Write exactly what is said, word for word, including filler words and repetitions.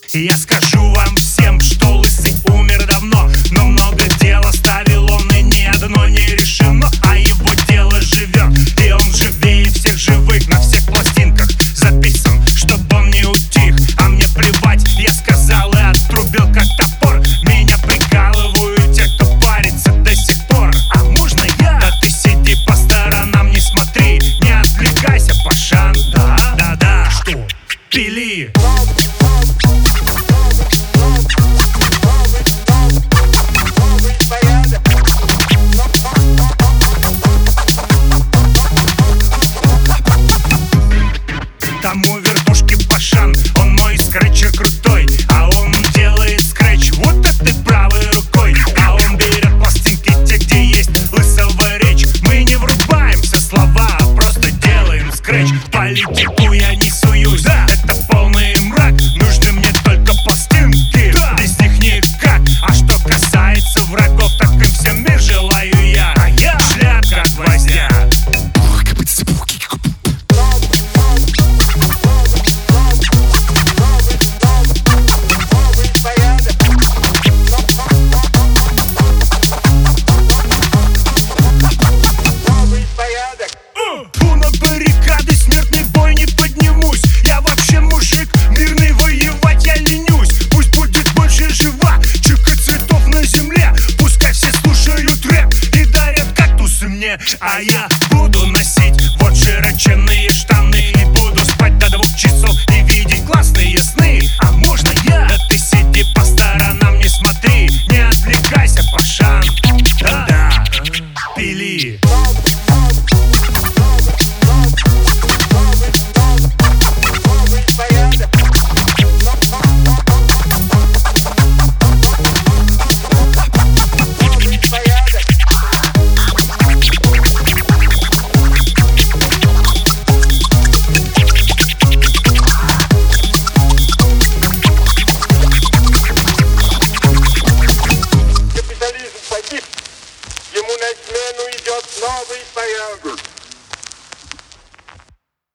Я скажу вам всем, что лысый умер давно, но много дел оставил он, и ни одно не решено. А его дело живет, и он живее всех живых. На всех пластинках записан, чтобы он не утих. А мне плевать, я сказал и отрубил как топор. Меня прикалывают те, кто парится до сих пор. А можно я? Да ты сиди по сторонам, не смотри, не отвлекайся, Пашан. Да, да, да, что? Пили. Там у вертушки Пашан, он мой скретчер крутой, а он делает скретч вот этой правой рукой. А он берет пластинки те, где есть лысого речь. Мы не врубаем все слова, а просто делаем скретч. Политику я не суюсь, да, это полный мрак. Нужны мне только пластинки, да, без них никак. А что касается врагов, так им всем мир желаю я. А я шляп как гвоздя. Фу, на баррикады, смертный бой не поднимусь. Я вообще мужик, мирный, воевать я ленюсь. Пусть будет больше жива, чика цветов на земле. Пускай все слушают рэп и дарят кактусы мне. А я